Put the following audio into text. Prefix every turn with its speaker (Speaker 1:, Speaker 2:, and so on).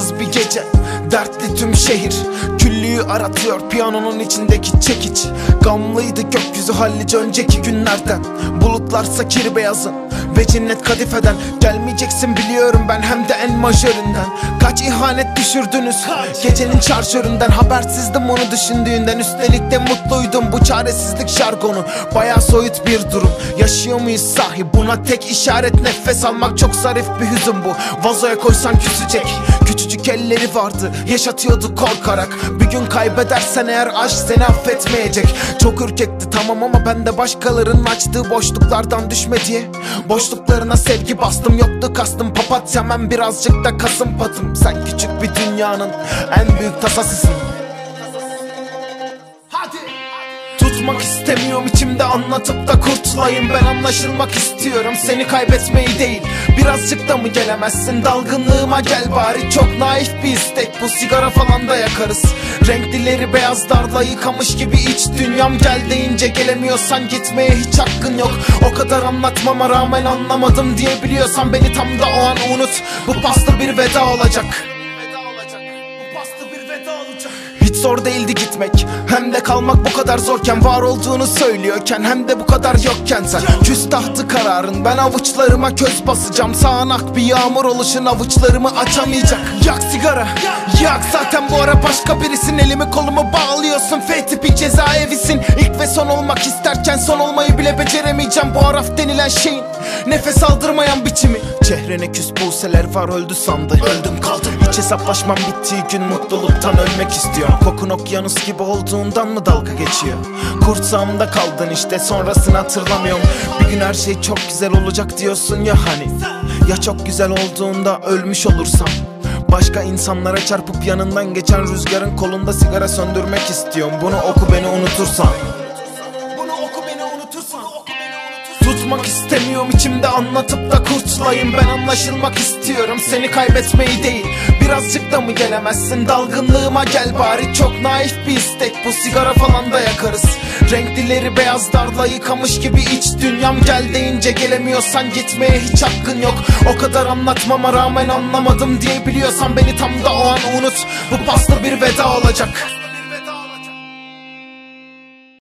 Speaker 1: ıssız bir gece, dertli tüm şehir. Küllüğü aratıyor piyanonun içindeki çekiç. Gamlıydı gökyüzü hallice önceki günlerden. Bulutlarsa kir beyazın ve cinnet kadifeden. Gelmeyeceksin biliyorum ben, hem de en majöründen. Kaç ihanet düşürdünüz gecenin şarjöründen. Habersizdim onu düşündüğünden, üstelik de mutluydum. Bu çaresizlik jargonu bayağı soyut bir durum. Yaşıyor muyuz sahi? Buna tek işaret nefes almak. Çok zarif bir hüzün bu, vazoya koysan küsecek. Küçücük elleri vardı, yaşatıyordu korkarak. Bir gün kaybedersen eğer aşk seni affetmeyecek. Çok ürkekti tamam ama ben de başkalarının açtığı boşluklardan düşme diye boşluklarına sevgi bastım. Yoktu kastım papatya, ben birazcık da kasım patım. Sen küçük bir dünyanın en büyük tasasısın. Tutmak istemiyorum içimde, anlatıp da kurtulayım. Ben anlaşılmak istiyorum, seni kaybetmeyi değil. Birazcık da mı gelemezsin, dalgınlığıma gel bari. Çok naif bir istek bu, sigara falan da yakarız. Renklileri beyazlarla yıkamış gibi iç dünyam. Gel deyince gelemiyorsan gitmeye hiç hakkın yok. O kadar anlatmama rağmen anlamadım diyebiliyorsan beni tam da o an unut. Bu paslı bir veda olacak. Hiç zor değildi gitmek, hem de kalmak bu kadar zorken. Var olduğunu söylüyorken, hem de bu kadar yokken. Sen küstahtı kararın, ben avuçlarıma köz basacağım. Sağanak bir yağmur oluşun avuçlarımı açamayacak. Yak sigara, yak, zaten bu ara başka birisin. Elimi kolumu bağlıyorsun, F tipi cezaevisin. İlk ve son olmak isterken son olmayı bile beceremeyeceğim. Bu araf denilen şeyin nefes aldırmayan biçimi. Çehrene küs buseler var, öldü sandı, öldüm kaldım. Hiç hesaplaşmam bittiği gün mutluluktan ölmek istiyorum. Kokun okyanus gibi olduğundan mı dalga geçiyor? Kursağımda kaldın işte, sonrasını hatırlamıyorum. Bir gün her şey çok güzel olacak diyorsun ya hani. Ya çok güzel olduğunda ölmüş olursam? Başka insanlara çarpıp yanından geçen rüzgarın kolunda sigara söndürmek istiyorum. Bunu oku beni unutursan. Tutmak istemiyorum içimde, anlatıp da kurtulayım. Ben anlaşılmak istiyorum, seni kaybetmeyi değil. Birazcık da mı gelemezsin, dalgınlığıma gel bari. Çok naif bir istek bu, sigara falan da yakarız. Renklileri beyazlarla yıkamış gibi iç dünyam. Gel deyince gelemiyorsan gitmeye hiç hakkın yok. O kadar anlatmama rağmen anlamadım diyebiliyorsan beni tam da o an unut. Bu paslı bir veda olacak.